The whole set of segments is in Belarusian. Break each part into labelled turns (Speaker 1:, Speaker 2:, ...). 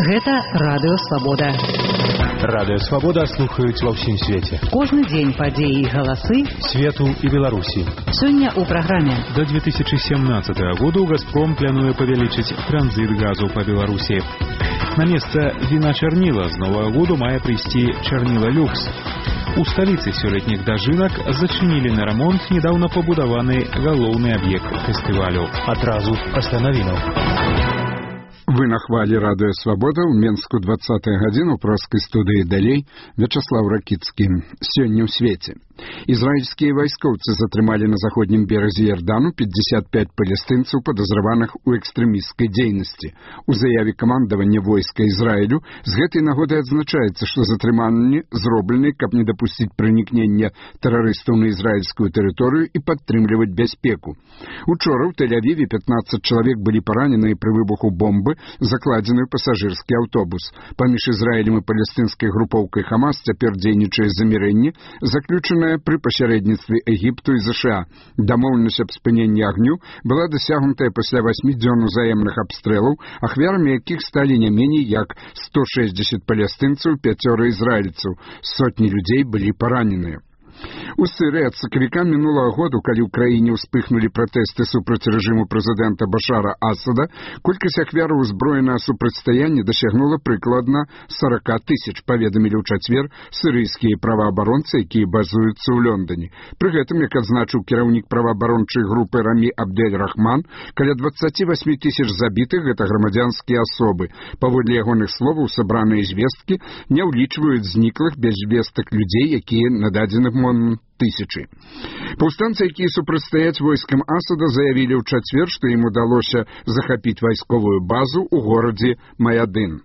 Speaker 1: Гэта Радыё Свабода.
Speaker 2: Радыё Свабода слухаюць ва ўсім свеце.
Speaker 1: Кожны дзень падзеі і галасы
Speaker 2: свету і Беларусі.
Speaker 1: Сёння ў праграме.
Speaker 2: До 2017 году «Газпром» плануе павялічыць транзит газу па Беларусі. На месца віна чарніла з новага году мае прыйсці чарніла люкс. У сталіцы сёлетніх дажынак зачынілі на рамонт недаўна пабудаваны галоўны аб'ект фестывалю. Адразу пасля навінаў.
Speaker 3: Вы на хвалі Радыё Свабода ў Менску 20 гадзіну ў праскай студыі далей Вячаслав Ракіцкі. Сёння ў свеце. Ізраільскія вайскоўцы затрымалі на заходнім беразе Ярдану 55 палестынцаў, падазраваных у экстрэмісцкай дзейнасці. У заяве камандавання войска Ізраілю з гэтай нагоды адзначаецца, што затрыманні зроблены, каб не дапусціць пранікнення тэрарыстаў на ізраільскую тэрыторыю і падтрымліваць бяспеку. Учора ў Тель-Авіве 15 чалавек былі параненыя пры выбуху бомбы, закладзены ў пасажырскі аўтобус. Паміж Ізраілем і палестынскай групоўкай Хамас цяпер дзейнічае замірэнне, заключанае пры пасярэдніцтве Егіпту і ЗША. Дамоўленасць аб спыненні агню была дасягнутая пасля 8 дзён узаемных абстрэлаў, ахвярамі якіх сталі не меней як 160 палестынцаў, 5 ізраільцаў. Сотні людзей былі параненыя. У Сірыі ад сакавіка мінулага году, калі ў краіне ўспыхнулі пратэсты супраць рэжыму прэзідэнта Башара Асада, колькасць ахвяраў узброенага супрацьстаяння дасягнула прыкладна 40 000, паведамілі ў чацвер сірыйскія праваабаронцы, якія базуюцца ў Лондоне. Пры гэтым, як адзначыў кіраўнік праваабарончай групы Рамі Абдель-Рахман, каля 28 000 забітых гэта грамадзянскія асобы. Паводле ягоных словаў, сабраныя звесткі не ўлічваюць зніклых без звестак людзей, якія на дадзены момант тысячы. Паўстанцы, якія супрацьстаяць войскам Асада, заявілі ў чацвер, што ім удалося захапіць вайсковую базу ў горадзе Маядын.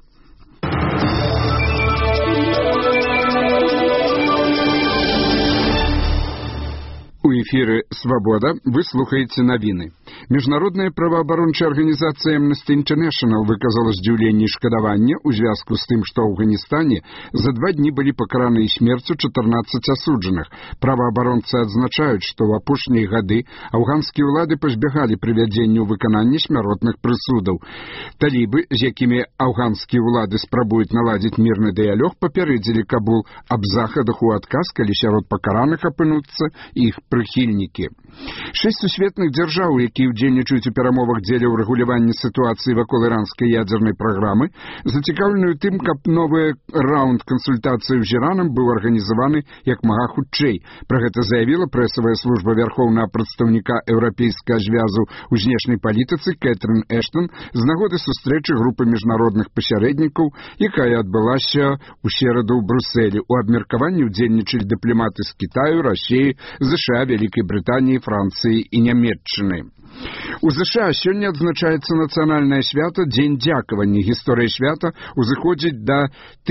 Speaker 3: У эфіры «Свабода» вы слухаеце навіны. Міжнародная праваабарончая арганізацыя Amnesty International выказала здзіўленне і шкадаванне ў звязку з тым, што ў Афганістане за 2 дні былі пакараныя смерцю 14 асуджаных. Праваабаронцы адзначаюць, што ў апошнія гады афганскія ўлады пазбягалі прывядзення ў выкананне смяротных прысудаў. Талібы, з якімі афганскія ўлады спрабуюць наладзіць мірны дыялог, папярэдзілі Кабул аб захадах у адказ, калі сярод пакараных апынуцца іх прыхільнікі. 6 сусветных дзяржаў, якія ўдзельнічаюць у перамовах дзеля ўрэгулявання сітуацыі вакол іранскай ядзернай праграмы, зацікаўлены ў тым, каб новы раунд кансультацыяў з Іранам быў арганізаваны як мага хутчэй. Пра гэта заявіла прэсавая служба вярхоўнага прадстаўніка еўрапейскага звязу ў знешняй палітыцы Кэтрин Эштон з нагоды сустрэчы групы міжнародных пасярэднікаў, якая адбылася ў сераду ў Брусэлі. У абмеркаванні ўдзельнічалі дыпламаты з Кітаю, Расіі, ЗША, Вялікай Брытаніі, Францыі і Нямецчыны. У ЗША сёння адзначаецца нацыянальнае свята Дзень дзякавання. Гісторыя свята ўзыходзіць да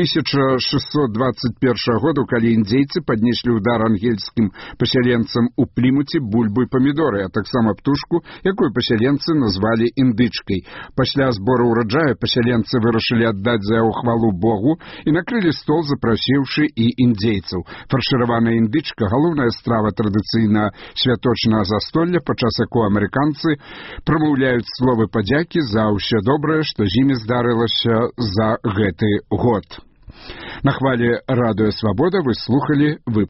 Speaker 3: 1621 году, калі індзейцы паднеслі ўдар ангельскім пасяленцам у Плімуце бульбу і памідоры, а таксама птушку, якую пасяленцы назвалі індычкай. Пасля збору ўраджаю пасяленцы вырашылі аддаць за яго хвалу Богу і накрылі стол, запрасіўшы і індзейцаў. Фаршыраваная індычка — галоўная страва традыцыйна святочнага застолля, падчас якога амерыканцы прамаўляюць словы падзякі за ўсё добрае, што з імі здарылася за гэты год. На хвалі Радыё Свабода вы слухалі